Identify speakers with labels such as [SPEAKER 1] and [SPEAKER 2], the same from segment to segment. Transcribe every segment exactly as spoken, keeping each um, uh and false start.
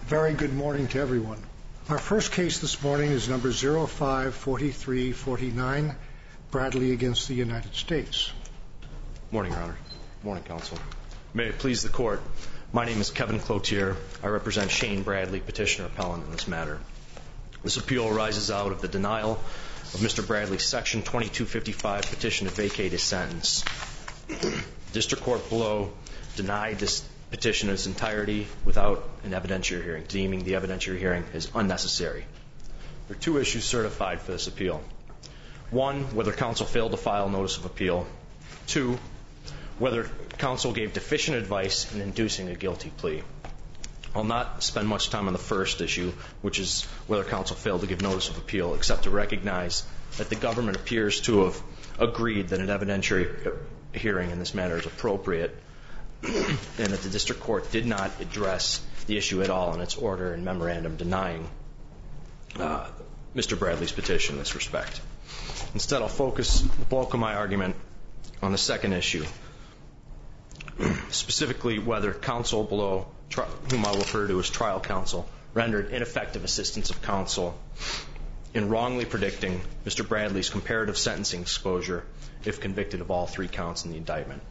[SPEAKER 1] Very good morning to everyone. Our first case this morning is number zero five four three four nine, Bradley against the United States.
[SPEAKER 2] Morning, Your Honor. Morning, Counsel. May it please the Court, my name is Kevin Cloutier. I represent Shane Bradley, petitioner appellant in this matter. This appeal arises out of the denial of Mister Bradley's Section twenty-two fifty-five petition to vacate his sentence. The District Court below denied this petition in its entirety without an evidentiary hearing, deeming the evidentiary hearing as unnecessary. There are two issues certified for this appeal. One, whether counsel failed to file notice of appeal. Two, whether counsel gave deficient advice in inducing a guilty plea. I'll not spend much time on the first issue, which is whether counsel failed to give notice of appeal, except to recognize that the government appears to have agreed that an evidentiary hearing in this matter is appropriate, and that the District Court did not address the issue at all in its order and memorandum denying uh, Mister Bradley's petition in this respect. Instead, I'll focus the bulk of my argument on the second issue, specifically whether counsel below, whom I will refer to as trial counsel, rendered ineffective assistance of counsel in wrongly predicting Mister Bradley's comparative sentencing exposure if convicted of all three counts in the indictment.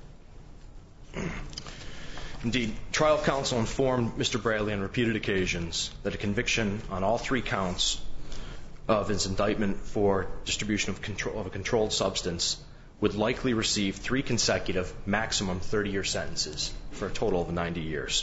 [SPEAKER 2] Indeed, trial counsel informed Mister Bradley on repeated occasions that a conviction on all three counts of his indictment for distribution of, control, of a controlled substance would likely receive three consecutive maximum thirty-year sentences for a total of ninety years.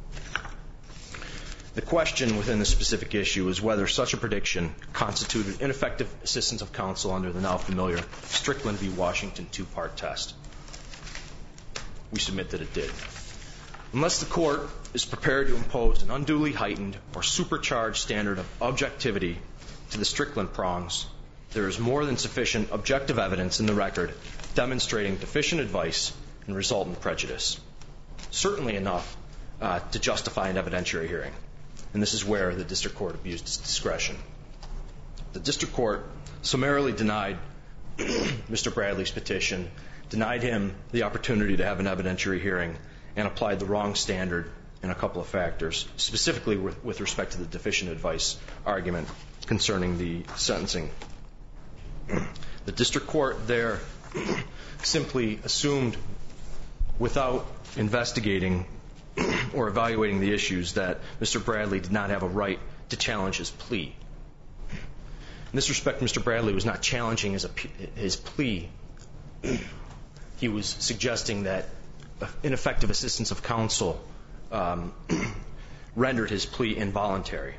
[SPEAKER 2] The question within this specific issue is whether such a prediction constituted ineffective assistance of counsel under the now familiar Strickland v. Washington two-part test. We submit that it did. Unless the Court is prepared to impose an unduly heightened or supercharged standard of objectivity to the Strickland prongs, there is more than sufficient objective evidence in the record demonstrating deficient advice and resultant prejudice. Certainly enough uh, to justify an evidentiary hearing. And this is where the District Court abused its discretion. The District Court summarily denied Mister Bradley's petition, denied him the opportunity to have an evidentiary hearing, and applied the wrong standard in a couple of factors, specifically with, with respect to the deficient advice argument concerning the sentencing. The District Court there simply assumed, without investigating or evaluating the issues, that Mister Bradley did not have a right to challenge his plea. In this respect, Mister Bradley was not challenging his, his plea. He was suggesting that ineffective assistance of counsel um, rendered his plea involuntary.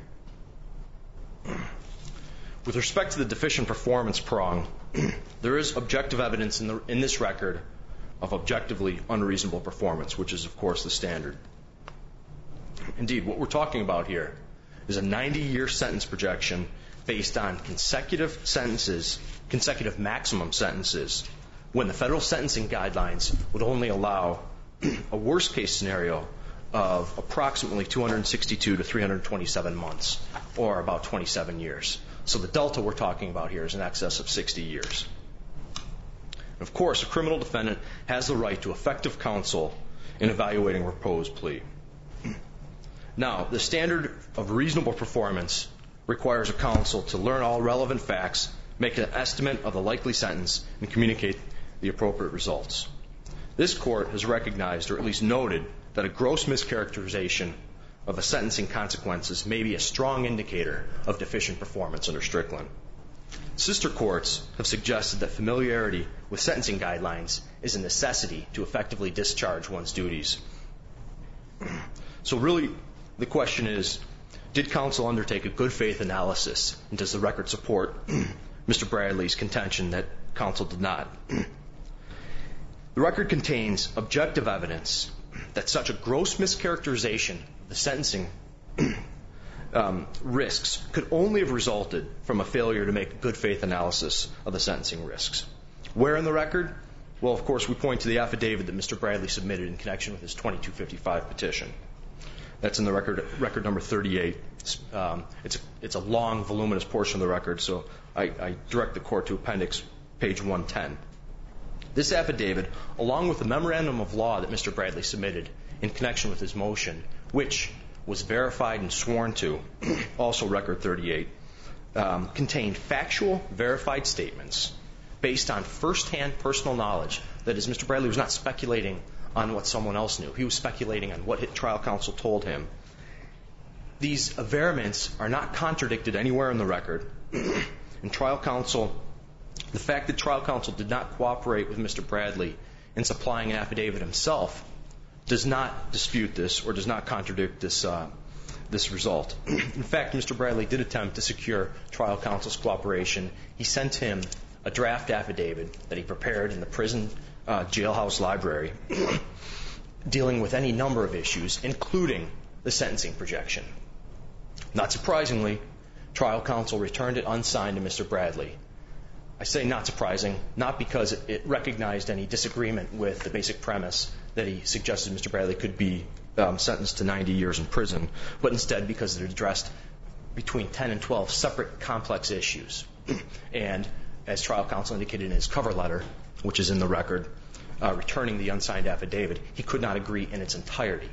[SPEAKER 2] With respect to the deficient performance prong, there is objective evidence in, the, in this record of objectively unreasonable performance, which is, of course, the standard. Indeed, what we're talking about here is a ninety-year sentence projection based on consecutive sentences, consecutive maximum sentences, when the federal sentencing guidelines would only allow a worst-case scenario of approximately two hundred sixty-two to three hundred twenty-seven months, or about twenty-seven years. So the delta we're talking about here is in excess of sixty years. Of course, a criminal defendant has the right to effective counsel in evaluating a proposed plea. Now, the standard of reasonable performance requires a counsel to learn all relevant facts, make an estimate of the likely sentence, and communicate the appropriate results. This Court has recognized, or at least noted, that a gross mischaracterization of the sentencing consequences may be a strong indicator of deficient performance under Strickland. Sister courts have suggested that familiarity with sentencing guidelines is a necessity to effectively discharge one's duties. So really, the question is, did counsel undertake a good faith analysis, and does the record support Mister Bradley's contention that counsel did not? The record contains objective evidence that such a gross mischaracterization of the sentencing um, risks could only have resulted from a failure to make a good faith analysis of the sentencing risks. Where in the record? Well, of course, we point to the affidavit that Mister Bradley submitted in connection with his twenty-two fifty-five petition. That's in the record, record number thirty-eight. Um, it's, a, it's a long, voluminous portion of the record, so I, I direct the Court to appendix page one ten. This affidavit, along with the memorandum of law that Mister Bradley submitted in connection with his motion, which was verified and sworn to, also Record thirty-eight, um, contained factual, verified statements based on firsthand personal knowledge. That is, Mister Bradley was not speculating on what someone else knew. He was speculating on what trial counsel told him. These averments are not contradicted anywhere in the record. And trial counsel, the fact that trial counsel did not cooperate with Mister Bradley in supplying an affidavit himself does not dispute this or does not contradict this uh, this result. In fact, Mister Bradley did attempt to secure trial counsel's cooperation. He sent him a draft affidavit that he prepared in the prison uh, jailhouse library dealing with any number of issues, including the sentencing projection. Not surprisingly, trial counsel returned it unsigned to Mister Bradley. I say not surprising, not because it recognized any disagreement with the basic premise that he suggested Mister Bradley could be um, sentenced to ninety years in prison, but instead because it addressed between ten and twelve separate complex issues. And as trial counsel indicated in his cover letter, which is in the record, uh, returning the unsigned affidavit, he could not agree in its entirety.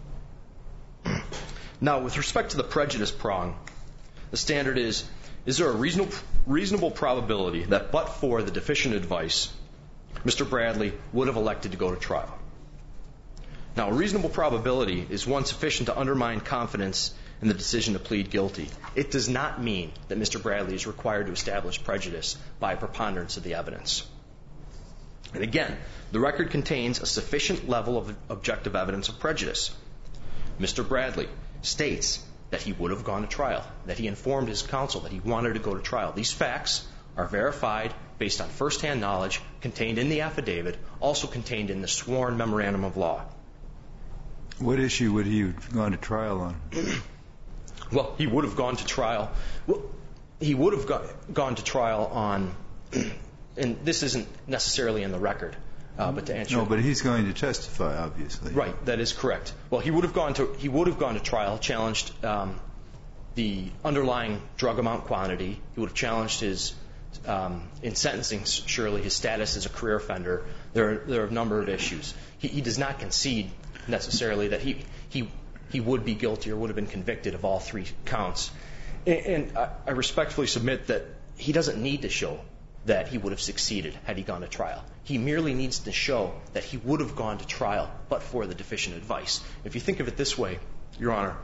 [SPEAKER 2] Now, with respect to the prejudice prong, the standard is, is there a reasonable, reasonable probability that but for the deficient advice, Mister Bradley would have elected to go to trial? Now, a reasonable probability is one sufficient to undermine confidence in the decision to plead guilty. It does not mean that Mister Bradley is required to establish prejudice by a preponderance of the evidence. And again, the record contains a sufficient level of objective evidence of prejudice. Mister Bradley states that he would have gone to trial, that he informed his counsel that he wanted to go to trial. These facts are verified based on firsthand knowledge contained in the affidavit, also contained in the sworn memorandum of law.
[SPEAKER 3] What issue would he have gone to trial on?
[SPEAKER 2] Well, he would have gone to trial. Well, he would have go, gone to trial on, and this isn't necessarily in the record, uh, but to answer.
[SPEAKER 3] No, but he's going to testify, obviously.
[SPEAKER 2] Right, that is correct. Well, he would have gone to he would have gone to trial, challenged um, the underlying drug amount quantity. He would have challenged his, um, in sentencing, surely his status as a career offender. There are, there are a number of issues. He, he does not concede necessarily that he he. he would be guilty or would have been convicted of all three counts. And I respectfully submit that he doesn't need to show that he would have succeeded had he gone to trial. He merely needs to show that he would have gone to trial but for the deficient advice. If you think of it this way, Your Honor,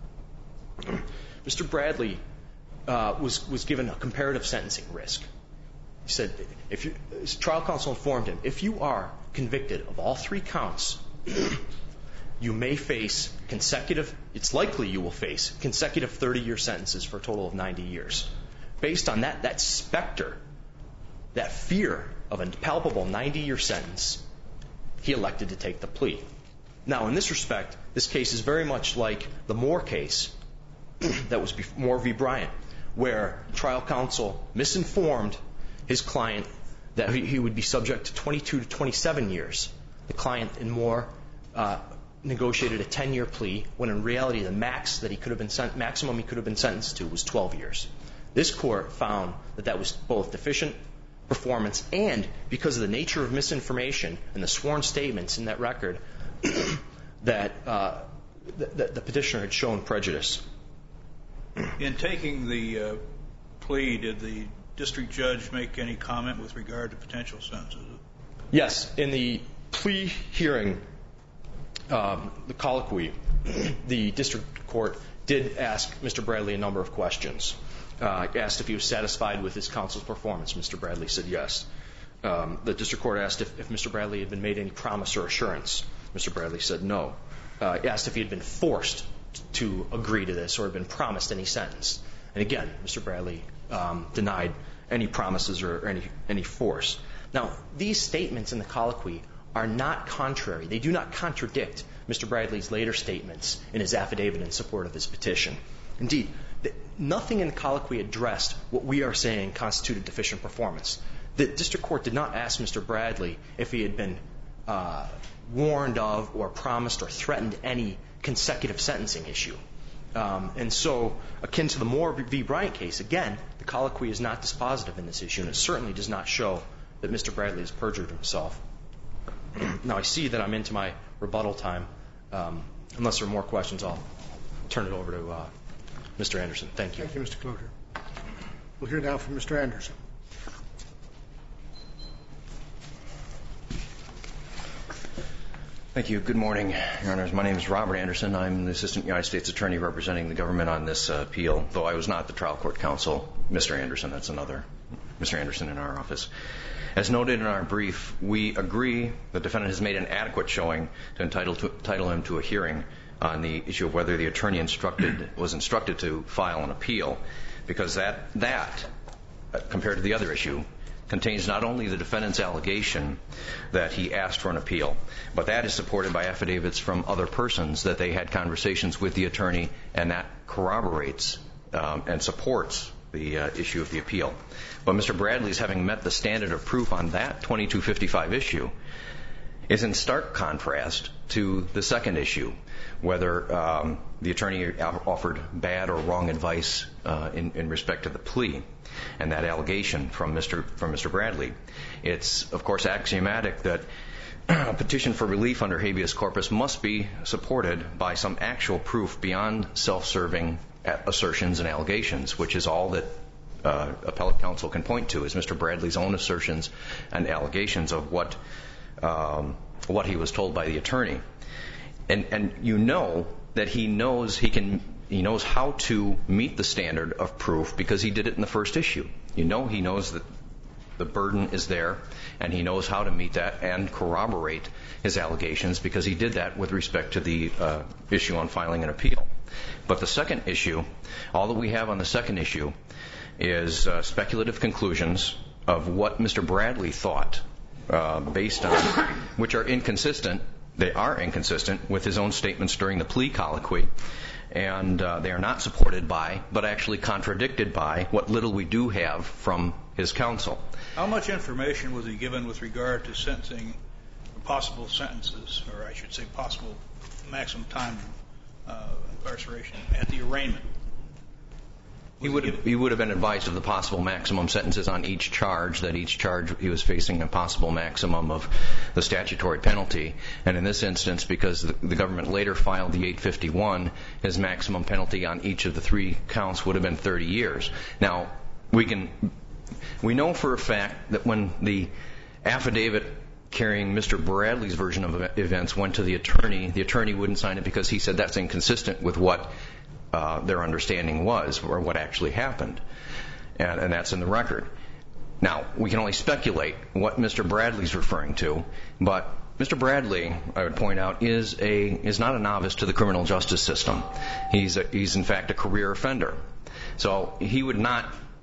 [SPEAKER 2] Mister Bradley uh, was, was given a comparative sentencing risk. He said, if you, his trial counsel informed him, if you are convicted of all three counts, you may face consecutive, it's likely you will face consecutive thirty-year sentences for a total of ninety years. Based on that, that specter, that fear of a palpable ninety-year sentence, he elected to take the plea. Now, in this respect, this case is very much like the Moore case that was Moore v. Bryant, where trial counsel misinformed his client that he would be subject to twenty-two to twenty-seven years. The client in Moore uh, negotiated a ten-year plea when in reality the max that he could have been sent, maximum he could have been sentenced to was twelve years. This court found that that was both deficient performance and, because of the nature of misinformation and the sworn statements in that record, that uh, the, the petitioner had shown prejudice.
[SPEAKER 4] In taking the uh, plea, did the district judge make any comment with regard to potential sentences?
[SPEAKER 2] Yes. In the plea hearing, Um, the colloquy, the district court did ask Mister Bradley a number of questions. Uh, asked if he was satisfied with his counsel's performance. Mister Bradley said yes. Um, the district court asked if, if Mister Bradley had been made any promise or assurance. Mister Bradley said no. Uh, asked if he had been forced to agree to this or had been promised any sentence. And again, Mister Bradley um, denied any promises or any, any force. Now, these statements in the colloquy are not contrary. They do not contradict Mister Bradley's later statements in his affidavit in support of his petition. Indeed, th- nothing in the colloquy addressed what we are saying constituted deficient performance. The district court did not ask Mister Bradley if he had been uh, warned of or promised or threatened any consecutive sentencing issue. Um, and so, akin to the Moore v. Bryant case, again, the colloquy is not dispositive in this issue, and it certainly does not show that Mister Bradley has perjured himself. Now, I see that I'm into my rebuttal time. Um, unless there are more questions, I'll turn it over to uh, Mister Anderson. Thank you.
[SPEAKER 1] Thank you, Mister Cloutier. We'll hear now from Mister Anderson.
[SPEAKER 5] Thank you. Good morning, Your Honors. My name is Robert Anderson. I'm the Assistant United States Attorney representing the government on this uh, appeal, though I was not the trial court counsel. Mister Anderson, that's another Mister Anderson in our office. As noted in our brief, we agree the defendant has made an adequate showing to entitle, to entitle him to a hearing on the issue of whether the attorney instructed was instructed to file an appeal, because that, that uh, compared to the other issue, contains not only the defendant's allegation that he asked for an appeal, but that is supported by affidavits from other persons that they had conversations with the attorney, and that corroborates um, and supports the uh, issue of the appeal. But Mister Bradley's having met the standard of proof on that twenty-two fifty-five issue is in stark contrast to the second issue, whether um, the attorney offered bad or wrong advice uh, in, in respect to the plea and that allegation from Mister from Mister Bradley. It's, of course, axiomatic that a petition for relief under habeas corpus must be supported by some actual proof beyond self-serving assertions and allegations, which is all that uh, appellate counsel can point to, is Mister Bradley's own assertions and allegations of what um, what he was told by the attorney. And and you know that he knows he can he knows how to meet the standard of proof because he did it in the first issue. You know he knows that the burden is there, and he knows how to meet that and corroborate his allegations because he did that with respect to the uh, issue on filing an appeal. But the second issue, all that we have on the second issue is uh, speculative conclusions of what Mister Bradley thought uh, based on, which are inconsistent. They are inconsistent with his own statements during the plea colloquy, and uh, they are not supported by, but actually contradicted by, what little we do have from his counsel.
[SPEAKER 4] How much information was he given with regard to sentencing possible sentences, or I should say possible maximum time uh, incarceration at the arraignment?
[SPEAKER 5] He would have, he would have been advised of the possible maximum sentences on each charge, that each charge he was facing a possible maximum of the statutory penalty. And in this instance, because the, the government later filed the eight fifty-one, his maximum penalty on each of the three counts would have been thirty years. Now, we can, we know for a fact that when the affidavit carrying Mister Bradley's version of events went to the attorney, the attorney wouldn't sign it because he said that's inconsistent with what Uh, their understanding was, or what actually happened, and, and that's in the record. Now, we can only speculate what Mister Bradley's referring to, but Mister Bradley, I would point out, is a is not a novice to the criminal justice system. He's a, he's in fact a career offender, so he would not.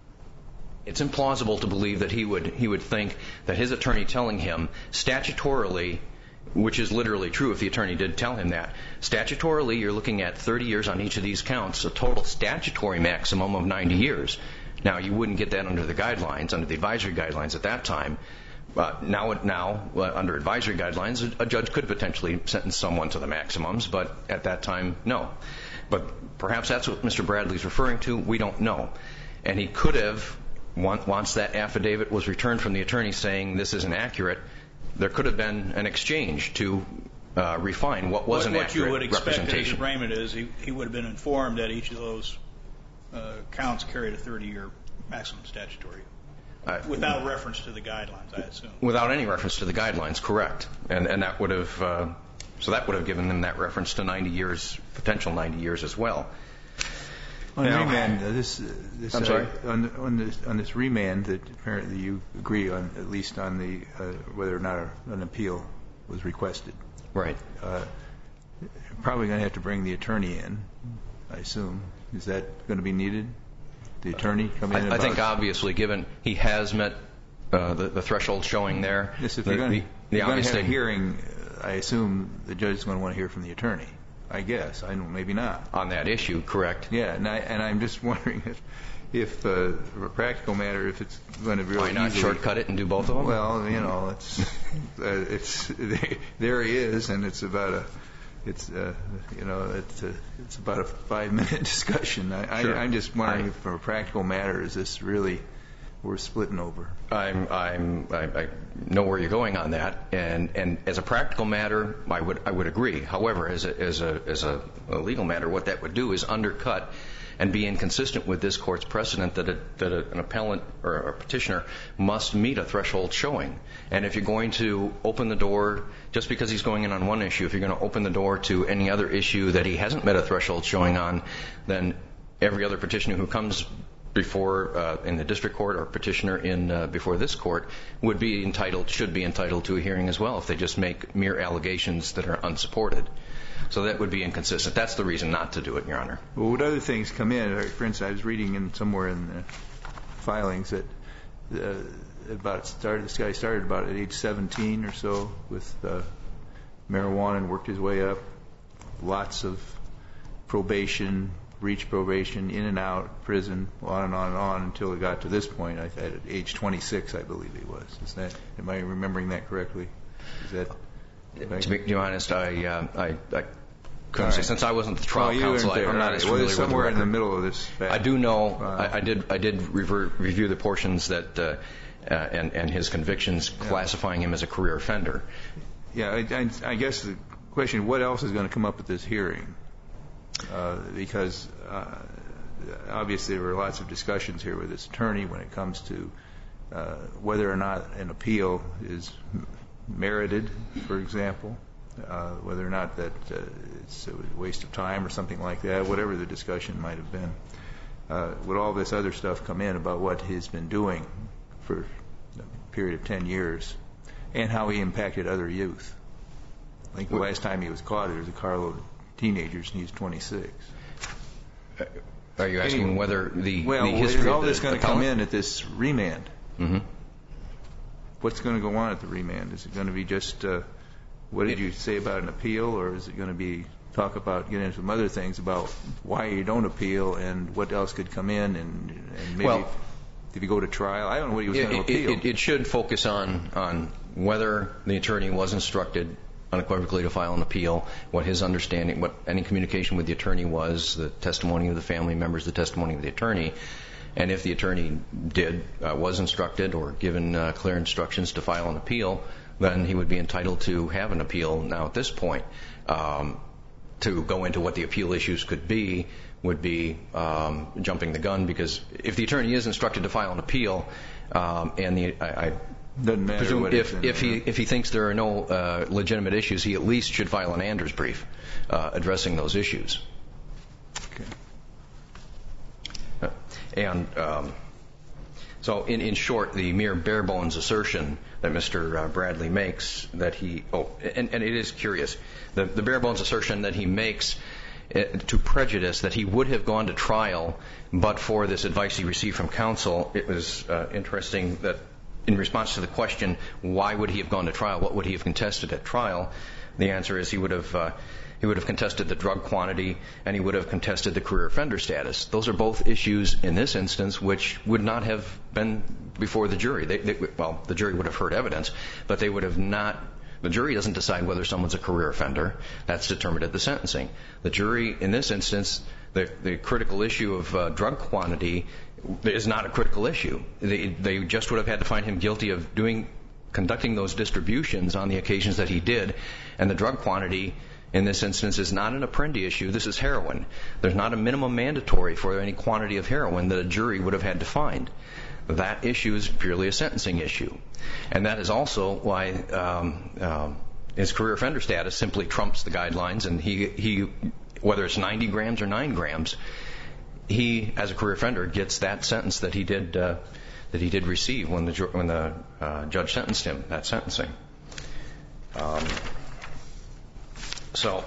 [SPEAKER 5] It's implausible to believe that he would he would think that his attorney telling him statutorily, which is literally true if the attorney did tell him that, statutorily you're looking at thirty years on each of these counts, a total statutory maximum of ninety years. Now, you wouldn't get that under the guidelines, under the advisory guidelines at that time. Uh, now, now uh, under advisory guidelines, a, a judge could potentially sentence someone to the maximums, but at that time, no. But perhaps that's what Mister Bradley's referring to. We don't know. And he could have, once that affidavit was returned from the attorney saying this is inaccurate, there could have been an exchange to uh, refine what was an accurate representation. What you would expect at his arraignment
[SPEAKER 4] is he, he would have been informed that each of those uh, counts carried a thirty-year maximum statutory, uh, without reference to the guidelines, I assume.
[SPEAKER 5] Without any reference to the guidelines, correct. And and that would have uh, so that would have given them that reference to ninety years, potential ninety years as well.
[SPEAKER 3] On now, remand, uh, this, uh, this
[SPEAKER 5] I'm
[SPEAKER 3] uh,
[SPEAKER 5] sorry?
[SPEAKER 3] on, on this on this remand that apparently you agree on, at least on the uh, whether or not a, an appeal was requested.
[SPEAKER 5] Right.
[SPEAKER 3] Uh, probably going to have to bring the attorney in, I assume. Is that going to be needed? The attorney come in?
[SPEAKER 5] I, I think obviously, given he has met uh, the, the threshold showing there.
[SPEAKER 3] Yes, if
[SPEAKER 5] the,
[SPEAKER 3] you're going,
[SPEAKER 5] the,
[SPEAKER 3] the
[SPEAKER 5] the
[SPEAKER 3] you're going to have
[SPEAKER 5] thing,
[SPEAKER 3] a hearing, I assume the judge is going to want to hear from the attorney. I guess. I don't, maybe not.
[SPEAKER 5] On that issue, correct.
[SPEAKER 3] Yeah, and, I, and I'm just wondering if, if uh, for a practical matter, if it's going to be really
[SPEAKER 5] Why not
[SPEAKER 3] easily,
[SPEAKER 5] shortcut it and do both of them?
[SPEAKER 3] Well, you know, it's uh, it's there he is, and it's about a it's uh, you know it's a, it's about a five minute discussion. I,
[SPEAKER 5] sure.
[SPEAKER 3] I, I'm just wondering
[SPEAKER 5] I,
[SPEAKER 3] if, for a practical matter, is this really we're splitting over?
[SPEAKER 5] I'm, I'm, I, I know where you're going on that, and, and as a practical matter, I would, I would agree. However, as a, as a, as a, a legal matter, what that would do is undercut and be inconsistent with this court's precedent that, a, that a, an appellant or a petitioner must meet a threshold showing. And if you're going to open the door, just because he's going in on one issue, if you're going to open the door to any other issue that he hasn't met a threshold showing on, then every other petitioner who comes before uh, in the district court or petitioner in uh, before this court would be entitled, should be entitled to a hearing as well if they just make mere allegations that are unsupported. So that would be inconsistent. That's the reason not to do it, Your Honor.
[SPEAKER 3] Well, would other things come in? For instance, I was reading in somewhere in the filings that uh, about started, this guy started about at age seventeen or so with uh, marijuana and worked his way up. Lots of probation, reached probation, in and out, prison, on and on and on until it got to this point. I, at age twenty-six, I believe he was. Is that? Am I remembering that correctly? Is that?
[SPEAKER 5] To be, to be honest, I, uh, I, I couldn't say.
[SPEAKER 3] Right.
[SPEAKER 5] Since I wasn't the trial
[SPEAKER 3] well,
[SPEAKER 5] counsel, I, I'm not
[SPEAKER 3] right.
[SPEAKER 5] as
[SPEAKER 3] well,
[SPEAKER 5] familiar with the
[SPEAKER 3] somewhere
[SPEAKER 5] record.
[SPEAKER 3] in the middle of this. Fact.
[SPEAKER 5] I do know.
[SPEAKER 3] Uh,
[SPEAKER 5] I, I did. I did revert, review the portions that uh, uh, and and his convictions
[SPEAKER 3] yeah.
[SPEAKER 5] classifying him as a career offender.
[SPEAKER 3] Yeah, I, I, I guess the question: what else is going to come up at this hearing? Uh, because uh, obviously there were lots of discussions here with his attorney when it comes to uh, whether or not an appeal is merited, for example. Uh, whether or not that uh, it's a waste of time or something like that, whatever the discussion might have been. Uh, would all this other stuff come in about what he's been doing for a period of ten years and how he impacted other youth? I think the last time he was caught, there was a carload of teenagers and he was twenty-six.
[SPEAKER 5] Are you asking
[SPEAKER 3] Anyway,
[SPEAKER 5] whether the,
[SPEAKER 3] well,
[SPEAKER 5] the history
[SPEAKER 3] is all
[SPEAKER 5] of the,
[SPEAKER 3] this going
[SPEAKER 5] the
[SPEAKER 3] to come
[SPEAKER 5] appellant?
[SPEAKER 3] in at this remand?
[SPEAKER 5] Mm-hmm.
[SPEAKER 3] What's going to go on at the remand? Is it going to be just... Uh, What did you say about an appeal, or is it going to be talk about getting into some other things about why you don't appeal and what else could come in, and, and maybe
[SPEAKER 5] well,
[SPEAKER 3] if you go to trial? I don't know what he was
[SPEAKER 5] it,
[SPEAKER 3] going to
[SPEAKER 5] it,
[SPEAKER 3] appeal.
[SPEAKER 5] it, it should focus on on whether the attorney was instructed unequivocally to file an appeal, what his understanding, what any communication with the attorney was, the testimony of the family members, the testimony of the attorney, and if the attorney did uh, was instructed or given uh, clear instructions to file an appeal, then he would be entitled to have an appeal. Now, at this point, um, to go into what the appeal issues could be would be um, jumping the gun, because if the attorney is instructed to file an appeal, um, and the I, I
[SPEAKER 3] Doesn't matter
[SPEAKER 5] presume
[SPEAKER 3] what
[SPEAKER 5] if
[SPEAKER 3] it's in,
[SPEAKER 5] if he
[SPEAKER 3] yeah.
[SPEAKER 5] if he thinks there are no uh, legitimate issues, he at least should file an Anders brief uh, addressing those issues.
[SPEAKER 3] Okay.
[SPEAKER 5] Uh, and um, so, in, in short, the mere bare bones assertion that Mister Uh, Bradley makes that he oh, and, and it is curious, the, the bare bones assertion that he makes uh, to prejudice that he would have gone to trial but for this advice he received from counsel. It was uh, interesting that in response to the question, why would he have gone to trial? What would he have contested at trial? The answer is he would have uh, he would have contested the drug quantity, and he would have contested the career offender status. Those are both issues in this instance which would not have been before the jury. They, they, well, the jury would have heard evidence, but they would have not. The jury doesn't decide whether someone's a career offender. That's determined at the sentencing. The jury, in this instance, the, the critical issue of uh, drug quantity is not a critical issue. They, they just would have had to find him guilty of doing, conducting those distributions on the occasions that he did, and the drug quantity in this instance is not an Apprendi issue. This is heroin. There's not a minimum mandatory for any quantity of heroin that a jury would have had to find. That issue is purely a sentencing issue. And that is also why um, um, his career offender status simply trumps the guidelines, and he, he, whether it's ninety grams or nine grams, he, as a career offender, gets that sentence that he did uh, that he did receive when the, when the uh, judge sentenced him, that sentencing. Um, So,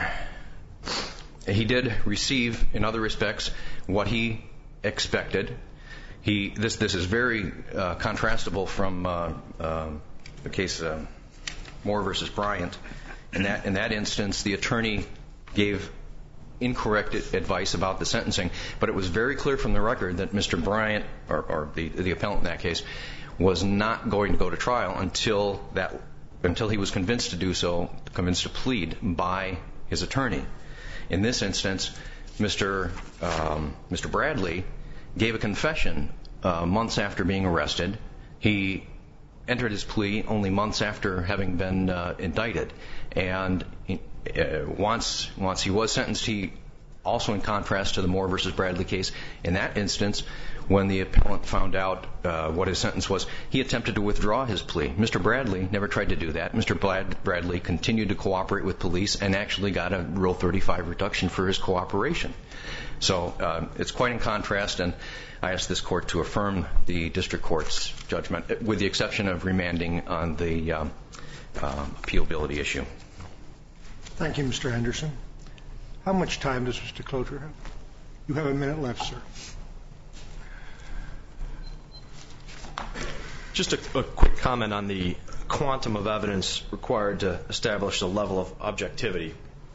[SPEAKER 5] he did receive, in other respects, what he expected. He this this is very uh, contrastable from uh, uh, the case uh, Moore versus Bryant. In that in that instance, the attorney gave incorrect advice about the sentencing, but it was very clear from the record that Mister Bryant, or, or the the appellant in that case, was not going to go to trial until that. until he was convinced to do so, convinced to plead by his attorney. In this instance, Mister Um, Mister Bradley gave a confession uh, months after being arrested. He entered his plea only months after having been uh, indicted. And uh, once, once he was sentenced, he also, in contrast to the Moore versus Bradley case, in that instance, when the appellant found out uh, what his sentence was, he attempted to withdraw his plea. Mister Bradley never tried to do that. Mister Bradley continued to cooperate with police and actually got a Rule thirty-five reduction for his cooperation. So uh, it's quite in contrast, and I ask this court to affirm the district court's judgment, with the exception of remanding on the um, uh, appealability issue.
[SPEAKER 1] Thank you, Mister Anderson. How much time does Mister Cloutier have? You have a minute left, sir.
[SPEAKER 2] Just a, a quick comment on the quantum of evidence required to establish the level of objectivity.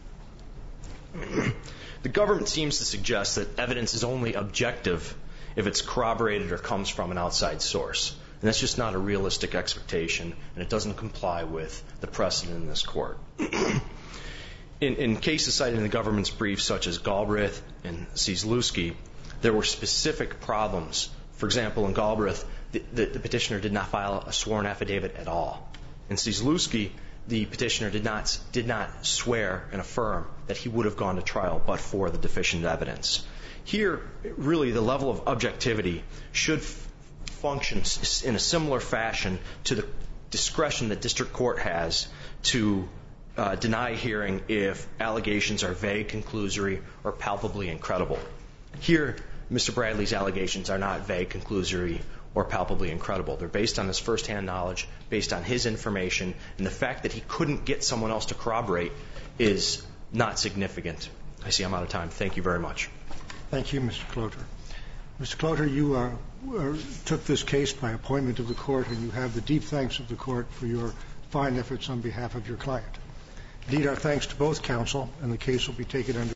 [SPEAKER 2] The government seems to suggest that evidence is only objective if it's corroborated or comes from an outside source. And that's just not a realistic expectation, and it doesn't comply with the precedent in this court. in, in cases cited in the government's brief, such as Galbraith and Ciesluski, there were specific problems. For example, in Galbraith, the, the, the petitioner did not file a sworn affidavit at all. In Ciesluski, the petitioner did not did not swear and affirm that he would have gone to trial but for the deficient evidence. Here, really, the level of objectivity should f- function in a similar fashion to the discretion that district court has to uh, deny hearing if allegations are vague, conclusory, or palpably incredible. Here, Mister Bradley's allegations are not vague, conclusory, or palpably incredible. They're based on his firsthand knowledge, based on his information, and the fact that he couldn't get someone else to corroborate is not significant. I see I'm out of time. Thank you very much.
[SPEAKER 1] Thank you, Mister Cloutier. Mister Cloutier, you uh, uh, took this case by appointment of the court, and you have the deep thanks of the court for your fine efforts on behalf of your client. Indeed, our thanks to both counsel, and the case will be taken under